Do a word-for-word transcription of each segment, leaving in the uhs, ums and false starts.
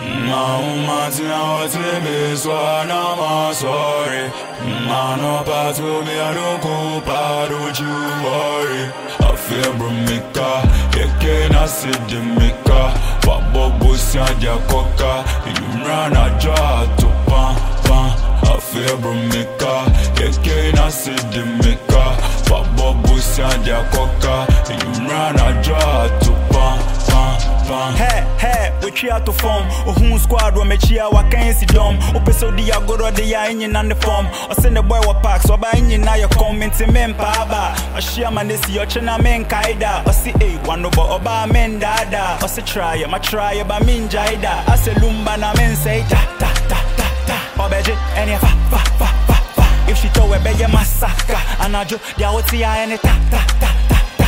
Mahumatina watimi swana masori. Mano patu mi anukupa, don't you worry. I feel brumika, yeke na sidimika. Babo busi adia koka, imrana ja to pan pan. I feel brumika, yeke na sidimika. Babo busi adia koka, imrana ja to pan pan pan. Hey, hey, we try to form. Ohun squad we me chia wa kan si dom. Opeso di agoro de ya enyin and the form. O send the boy wa pack so ba enyin na your comment men pa ba. O share man this your chena men kaida. O si eh one no bo oba men dada. O se try ma try ba min jaida. I say lumba na men say ta ta ta ta ta. Obeje any fa fa fa fa fa. If she tow we be ya massacre. Anajo dia oti ya any ta ta ta ta ta.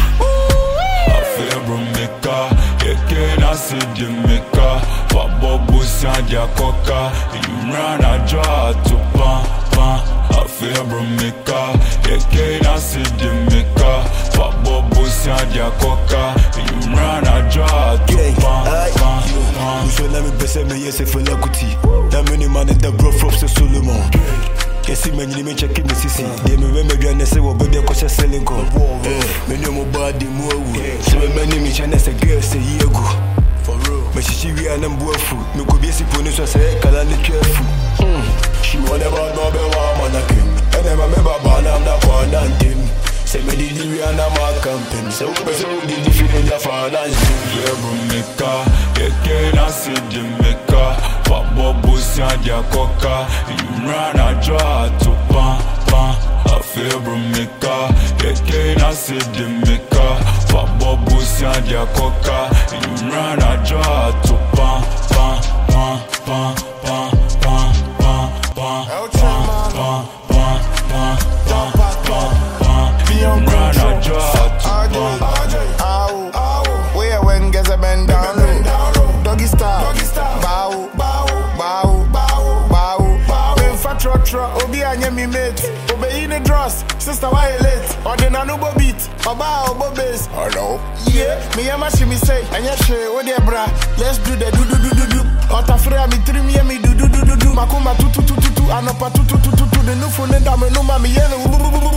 I feel brumika, yeke na sidimika. Babo busi adia koka, imrana ja to pan pan. I feel brumika, yeke na sidimika. Babo busi adia koka, imrana ja to pan pan pan. Uso na mi pese me yese fela kuti. Na many man in the bro from Solomon. Yesi many me check me sisi. They me me dwa nese wo be ko se selling ko. Me no mo body mo wu. So many me chane se girl se yego. For real. Me shishi wi anam buafu. Me ko bi si poni so se kala le careful. She want about no be wa manakim. And them me baba na na kwa nantim. Say me di di wi anam campaign. So be so di di feeling ya finance. Yeah, brumika, yeke na sidimika. Babo busi adia koka, imrana ja to pan pan. I feel brumika, yeke na sidimika. Babo busi adia koka, imrana ja to pan pan pan pan pan pan pan pan pan pan pan pan pan pan. Imrana ja to pan. Ow, ow, where when gets a bend down low, doggy style, bow, bow, bow, bow, bow. When fat truck truck, obi anya me mate, obey in the dress, sister why late, or the nanubo beat, oba obo bass. Hello, yeah, me and my shimmy say, and yes, oh dear bra, let's do the do do do do do. Otafre me three me me do do do do do. Makuma tu tu tu tu tu, anopa tu tu tu tu tu. The new phone and dame no mami yellow.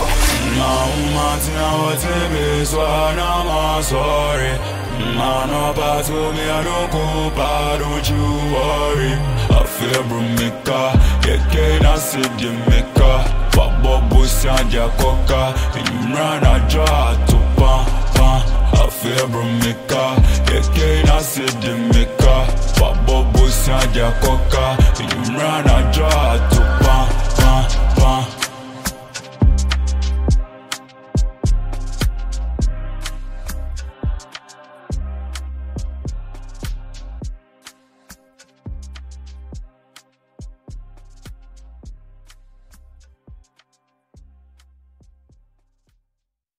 Mahumatina watimi swana masori. Mano patu mi anukupa, don't you worry. I feel brumika, yeke na sidimika. Babo busi adia koka, imrana ja to pan pan. I feel brumika, yeke na sidimika. Babo busi adia koka, imrana ja